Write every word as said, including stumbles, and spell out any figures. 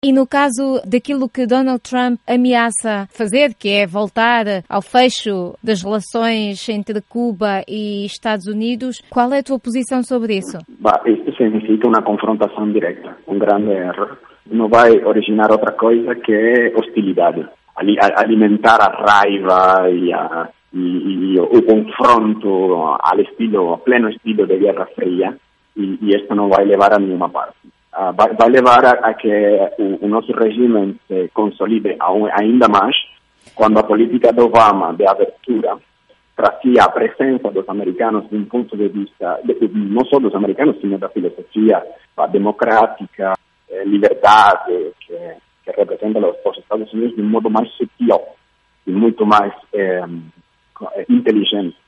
E no caso daquilo que Donald Trump ameaça fazer, que é voltar ao fecho das relações entre Cuba e Estados Unidos, qual é a tua posição sobre isso? Bah, isso significa uma confrontação direta, um grande erro. Não vai originar outra coisa que hostilidade, alimentar a raiva e, a, e, e o confronto ao estilo, ao pleno estilo de Guerra Fria, e, e isso não vai levar a nenhuma parte. Uh, vai, vai levar a, a que o, o nosso regime se consolide ainda mais quando a política de Obama de abertura trazia a presença dos americanos de um ponto de vista, de, não só dos americanos, sino da filosofia democrática, eh, liberdade, que, que representa os Estados Unidos de um modo mais sutil e muito mais eh, inteligente.